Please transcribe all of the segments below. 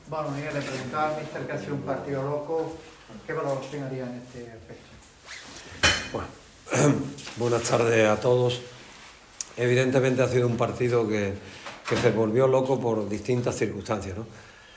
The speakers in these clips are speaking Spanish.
Bueno, Miguel, le preguntaba al míster que ha sido un partido loco, ¿qué valoración haría en este aspecto? Bueno, buenas tardes a todos. Evidentemente ha sido un partido que se volvió loco por distintas circunstancias, ¿no?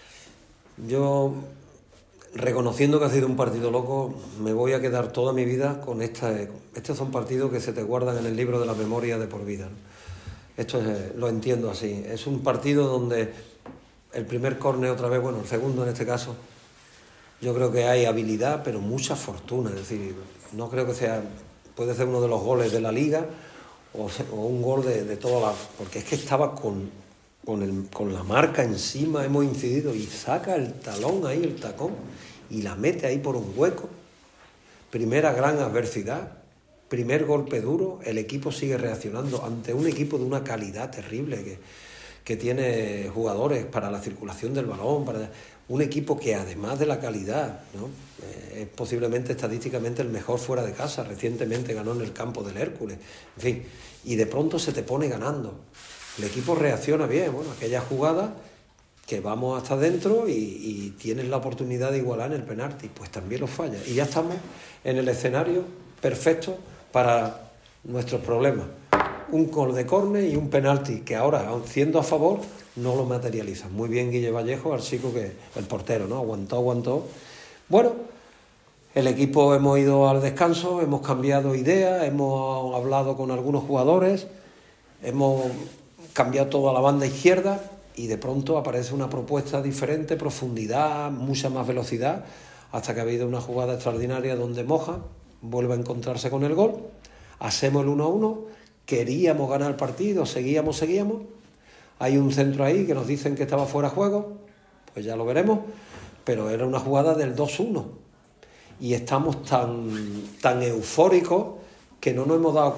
Yo, reconociendo que ha sido un partido loco, me voy a quedar toda mi vida con estos son partidos que se te guardan en el libro de la memoria de por vida, ¿no? Esto lo entiendo así. Es un partido donde el primer córner otra vez, bueno, el segundo en este caso, yo creo que hay habilidad, pero mucha fortuna. Es decir, no creo que sea, puede ser uno de los goles de la Liga o un gol de toda la... Porque es que estaba con la marca encima, hemos incidido y saca el talón ahí, el tacón, y la mete ahí por un hueco. Primera gran adversidad, primer golpe duro, el equipo sigue reaccionando ante un equipo de una calidad terrible que tiene jugadores para la circulación del balón, para un equipo que además de la calidad, ¿no? Es posiblemente estadísticamente el mejor fuera de casa, recientemente ganó en el campo del Hércules, en fin, y de pronto se te pone ganando. El equipo reacciona bien, bueno, aquella jugada que vamos hasta adentro y tienes la oportunidad de igualar en el penalti, pues también lo falla. Y ya estamos en el escenario perfecto para nuestros problemas. Un gol de córner y un penalti que ahora, siendo a favor, no lo materializan. Muy bien Guille Vallejo, al chico que el portero, ¿no? Aguantó. Bueno, el equipo hemos ido al descanso, hemos cambiado ideas, hemos hablado con algunos jugadores, hemos cambiado toda la banda izquierda y de pronto aparece una propuesta diferente, profundidad, mucha más velocidad, hasta que ha habido una jugada extraordinaria donde Moja vuelve a encontrarse con el gol, hacemos el 1-1, queríamos ganar el partido, seguíamos, hay un centro ahí que nos dicen que estaba fuera de juego, pues ya lo veremos, pero era una jugada del 2-1 y estamos tan eufóricos que no nos hemos dado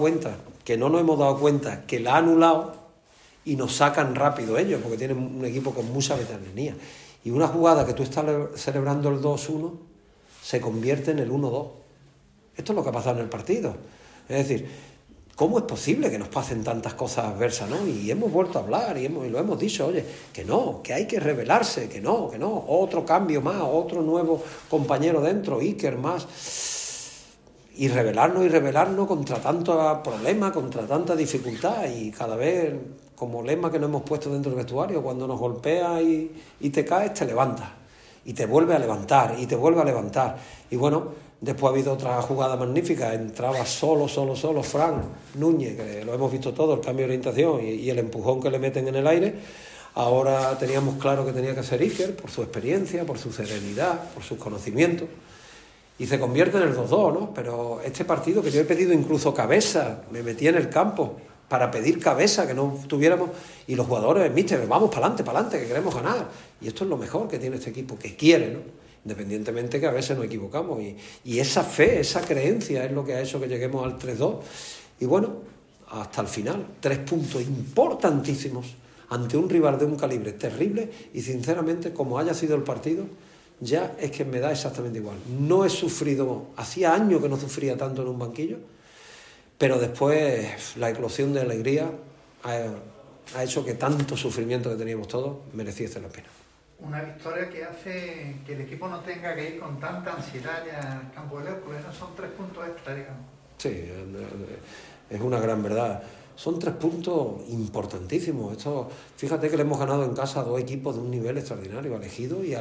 cuenta que la ha anulado y nos sacan rápido ellos, porque tienen un equipo con mucha veteranía. Y una jugada que tú estás celebrando el 2-1 se convierte en el 1-2. Esto es lo que ha pasado en el partido. Es decir, ¿cómo es posible que nos pasen tantas cosas adversas, ¿no? Y hemos vuelto a hablar y lo hemos dicho, oye, que hay que rebelarse, que no, otro cambio más, otro nuevo compañero dentro, Iker más... Y rebelarnos contra tanto problema, contra tanta dificultad y cada vez como lema que nos hemos puesto dentro del vestuario, cuando nos golpea y te caes, te levantas y te vuelve a levantar y bueno, después ha habido otra jugada magnífica, entraba solo Fran Núñez, que lo hemos visto todo, el cambio de orientación y el empujón que le meten en el aire. Ahora teníamos claro que tenía que ser Iker por su experiencia, por su serenidad, por sus conocimientos. Y se convierte en el 2-2, ¿no? Pero este partido, que yo he pedido incluso cabeza, me metí en el campo para pedir cabeza, que no tuviéramos... Y los jugadores, míster, vamos para adelante, que queremos ganar. Y esto es lo mejor que tiene este equipo, que quiere, ¿no? Independientemente que a veces nos equivocamos. Y esa fe, esa creencia es lo que ha hecho que lleguemos al 3-2. Y bueno, hasta el final, 3 puntos importantísimos ante un rival de un calibre terrible y sinceramente, como haya sido el partido... ya es que me da exactamente igual. No he sufrido, hacía años que no sufría tanto en un banquillo, pero después la eclosión de alegría ha hecho que tanto sufrimiento que teníamos todos mereciese la pena. Una victoria que hace que el equipo no tenga que ir con tanta ansiedad al campo del Hércules, ¿no? Son 3 puntos extra, digamos. Sí, es una gran verdad. Son 3 puntos importantísimos. Esto, fíjate que le hemos ganado en casa a 2 equipos de un nivel extraordinario, al Ejido y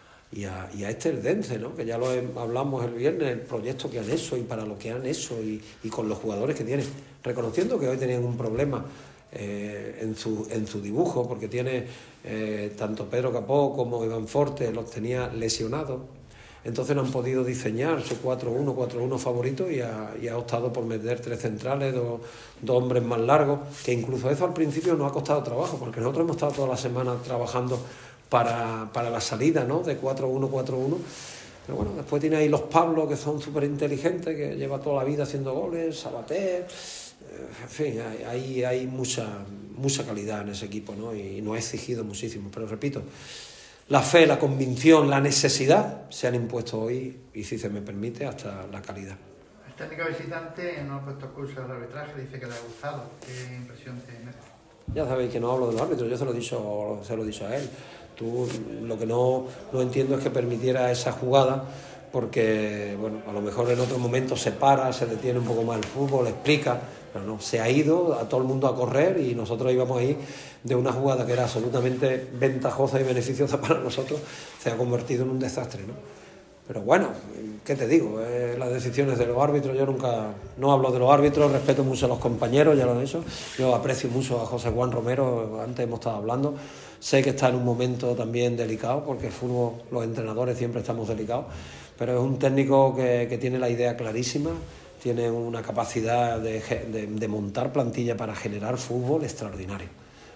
a este Eldense, ¿no? Que ya hablamos el viernes, el proyecto que han hecho y para lo que han hecho y con los jugadores que tienen, reconociendo que hoy tenían un problema en su dibujo, porque tiene tanto Pedro Capó como Iván Forte, los tenía lesionados, entonces no han podido diseñar su 4-1 favorito y ha optado por meter 3 centrales, dos hombres más largos, que incluso eso al principio nos ha costado trabajo, porque nosotros hemos estado toda la semana trabajando para la salida, ¿no? De 4-1. Pero bueno, después tiene ahí los Pablos, que son súper inteligentes, que lleva toda la vida haciendo goles, Sabater, en fin, hay mucha calidad en ese equipo, ¿no? Y nos ha exigido muchísimo, pero repito, la fe, la convicción, la necesidad se han impuesto hoy y, si se me permite, hasta la calidad. El técnico visitante no ha puesto excusa al arbitraje, dice que le ha gustado. ¿Qué impresión te merece? Ya sabéis que no hablo de los árbitros, yo se lo he dicho a él. Tú lo que no entiendo es que permitiera esa jugada, porque bueno, a lo mejor en otro momento se para, se detiene un poco más el fútbol, explica, pero no, se ha ido a todo el mundo a correr y nosotros íbamos ahí de una jugada que era absolutamente ventajosa y beneficiosa para nosotros, se ha convertido en un desastre, ¿no? Pero bueno, ¿qué te digo? Las decisiones de los árbitros, yo nunca, no hablo de los árbitros, respeto mucho a los compañeros, ya lo he dicho, yo aprecio mucho a José Juan Romero, antes hemos estado hablando, sé que está en un momento también delicado, porque el fútbol, los entrenadores siempre estamos delicados, pero es un técnico que tiene la idea clarísima, tiene una capacidad de montar plantilla para generar fútbol extraordinario,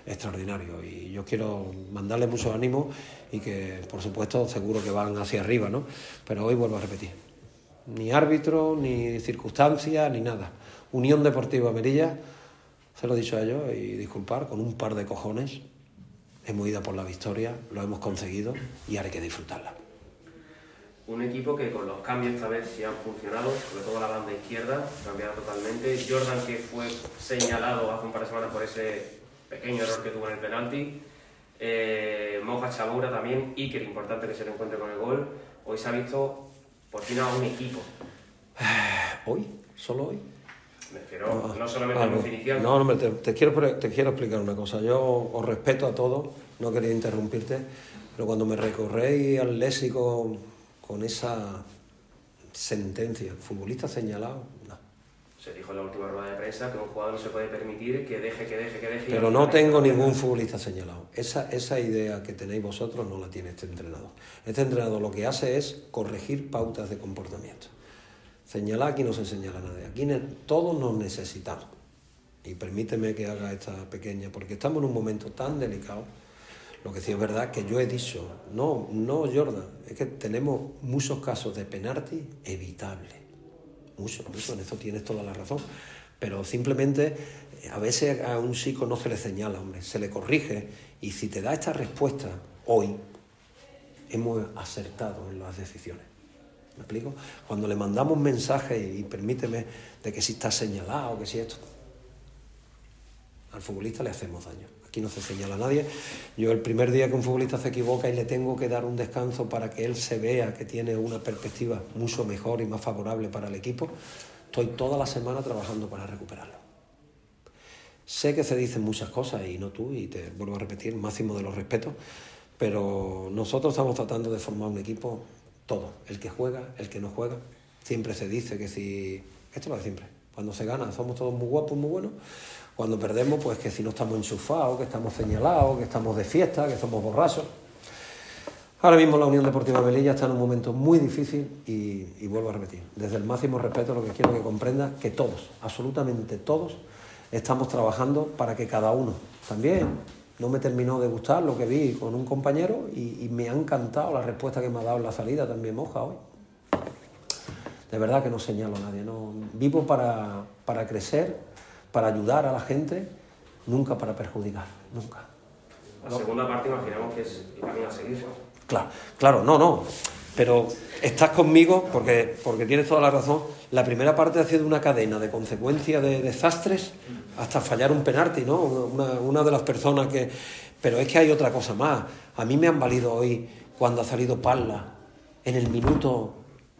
y yo quiero mandarle mucho ánimo y que por supuesto seguro que van hacia arriba, ¿no? Pero hoy vuelvo a repetir, ni árbitro, ni circunstancias, ni nada. Unión Deportiva Melilla, se lo he dicho a ellos y disculpar, con un par de cojones hemos ido por la victoria, lo hemos conseguido y ahora hay que disfrutarla. Un equipo que con los cambios esta vez sí han funcionado, sobre todo la banda izquierda, cambiada totalmente. Jordan, que fue señalado hace un par de semanas por ese pequeño error que tuvo en el penalti. Moja Chamoura también, Iker, importante que se le encuentre con el gol. Hoy se ha visto por fin a un equipo. ¿Hoy? ¿Solo hoy? Me refiero no solamente en definición. No, hombre, te quiero explicar una cosa. Yo os respeto a todos, no quería interrumpirte, pero cuando me recorréis al léxico con esa sentencia, futbolista señalado, no. Se dijo en la última rueda de prensa que un jugador no se puede permitir que deje. Pero no tengo ningún futbolista señalado. Esa idea que tenéis vosotros no la tiene este entrenador. Este entrenador lo que hace es corregir pautas de comportamiento. Señalar, aquí no se señala a nadie. Aquí todos nos necesitamos. Y permíteme que haga esta pequeña, porque estamos en un momento tan delicado. Lo que sí es verdad que yo he dicho, no Jordan, es que tenemos muchos casos de penalti evitables. Mucho, en eso tienes toda la razón, pero simplemente a veces a un chico no se le señala, hombre, se le corrige, y si te da esta respuesta hoy, hemos acertado en las decisiones. ¿Me explico? Cuando le mandamos mensajes, y permíteme, de que si está señalado, que si esto, al futbolista le hacemos daño. Aquí no se señala a nadie. Yo el primer día que un futbolista se equivoca y le tengo que dar un descanso para que él se vea que tiene una perspectiva mucho mejor y más favorable para el equipo, estoy toda la semana trabajando para recuperarlo. Sé que se dicen muchas cosas, y no tú, y te vuelvo a repetir, máximo de los respetos, pero nosotros estamos tratando de formar un equipo, todo, el que juega, el que no juega. Siempre se dice que si... Esto es lo de siempre. Cuando se gana somos todos muy guapos, muy buenos. Cuando perdemos, pues que si no estamos enchufados, que estamos señalados, que estamos de fiesta, que somos borrachos. Ahora mismo la Unión Deportiva Melilla está en un momento muy difícil y vuelvo a repetir, desde el máximo respeto, lo que quiero que comprendas, que todos, absolutamente todos, estamos trabajando para que cada uno. También no me terminó de gustar lo que vi con un compañero y me ha encantado la respuesta que me ha dado en la salida también Moja hoy. De verdad que no señalo a nadie, no. Vivo para crecer, para ayudar a la gente, nunca para perjudicar, nunca. La segunda parte imaginamos que es el camino a seguir. Claro, no, pero estás conmigo porque tienes toda la razón. La primera parte ha sido una cadena de consecuencias de desastres hasta fallar un penalti, ¿no? Una de las personas que... Pero es que hay otra cosa más. A mí me han valido hoy cuando ha salido Parla en el minuto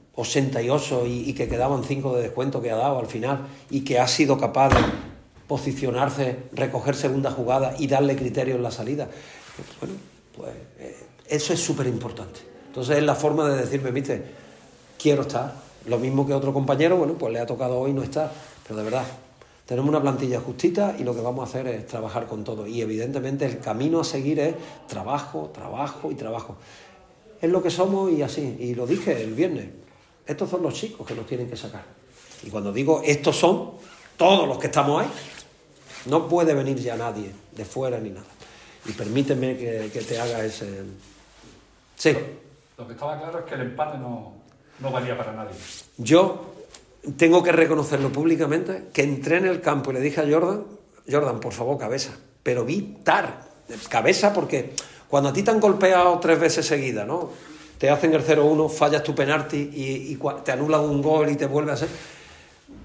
88 y que quedaban 5 de descuento que ha dado al final, y que ha sido capaz de posicionarse, recoger segunda jugada y darle criterio en la salida. Bueno, pues eso es súper importante. Entonces es la forma de decirme, viste, quiero estar. Lo mismo que otro compañero, bueno, pues le ha tocado hoy no estar, pero de verdad, tenemos una plantilla justita y lo que vamos a hacer es trabajar con todo. Y evidentemente el camino a seguir es trabajo y trabajo. Es lo que somos y así. Y lo dije el viernes. Estos son los chicos que nos tienen que sacar. Y cuando digo estos son, todos los que estamos ahí, no puede venir ya nadie de fuera ni nada. Y permíteme que te haga ese... Sí. Lo que estaba claro es que el empate no valía para nadie. Yo tengo que reconocerlo públicamente, que entré en el campo y le dije a Jordan, por favor, cabeza. Pero vi cabeza, porque cuando a ti te han golpeado 3 veces seguidas, ¿no? Te hacen el 0-1, fallas tu penalti y te anulan un gol y te vuelve a hacer...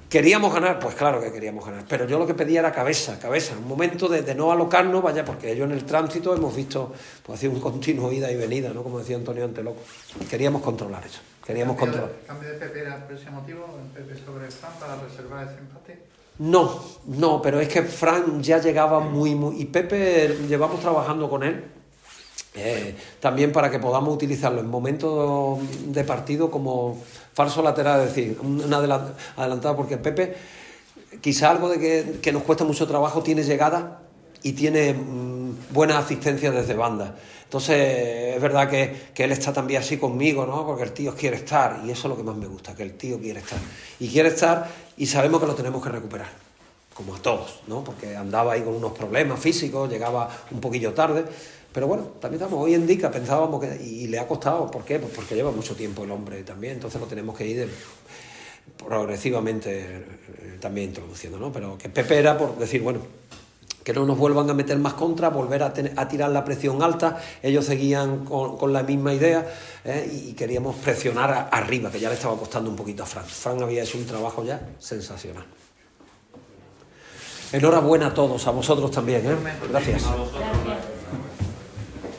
¿Queríamos ganar? Pues claro que queríamos ganar, pero yo lo que pedía era cabeza, un momento de no alocarnos, vaya, porque ellos en el tránsito hemos visto, pues ha sido un continuo ida y venida, ¿no? Como decía Antonio Anteloco. Queríamos controlar eso, queríamos controlar. ¿Cambio de Pepe era por ese motivo, el Pepe sobre Fran, para reservar ese empate? No, pero es que Fran ya llegaba muy... Y Pepe, llevamos trabajando con él, también para que podamos utilizarlo en momentos de partido como falso lateral, es decir, un adelantado, porque Pepe, quizá algo de que nos cuesta mucho trabajo, tiene llegada y tiene buena asistencia desde banda. Entonces, es verdad que él está también así conmigo, ¿no? Porque el tío quiere estar, y eso es lo que más me gusta, que el tío quiere estar. Y quiere estar, y sabemos que lo tenemos que recuperar, como a todos, ¿no? Porque andaba ahí con unos problemas físicos, llegaba un poquillo tarde. Pero bueno, también estamos hoy en día, pensábamos que... Y le ha costado, ¿por qué? Pues porque lleva mucho tiempo el hombre también, entonces lo tenemos que ir progresivamente también introduciendo, ¿no? Pero que Pepe era por decir, bueno, que no nos vuelvan a meter más contra, volver a tirar la presión alta. Ellos seguían con la misma idea, y queríamos presionar arriba, que ya le estaba costando un poquito a Fran. Fran había hecho un trabajo ya sensacional. Enhorabuena a todos, a vosotros también, ¿eh? Gracias.